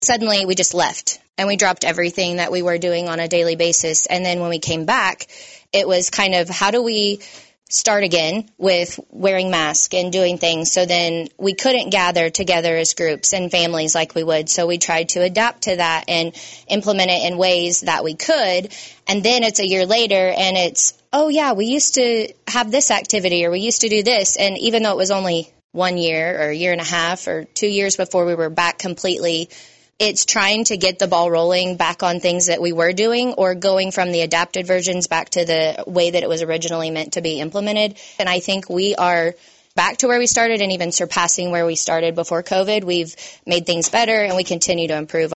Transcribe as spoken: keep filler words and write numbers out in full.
suddenly we just left and we dropped everything that we were doing on a daily basis. And then when we came back, it was kind of, how do we start again with wearing masks and doing things? So then we couldn't gather together as groups and families like we would. So we tried to adapt to that and implement it in ways that we could. And then it's a year later and it's, oh yeah, we used to have this activity or we used to do this. And even though it was only one year or a year and a half or two years before we were back completely, it's trying to get the ball rolling back on things that we were doing or going from the adapted versions back to the way that it was originally meant to be implemented. And I think we are back to where we started and even surpassing where we started before COVID. We've made things better and we continue to improve.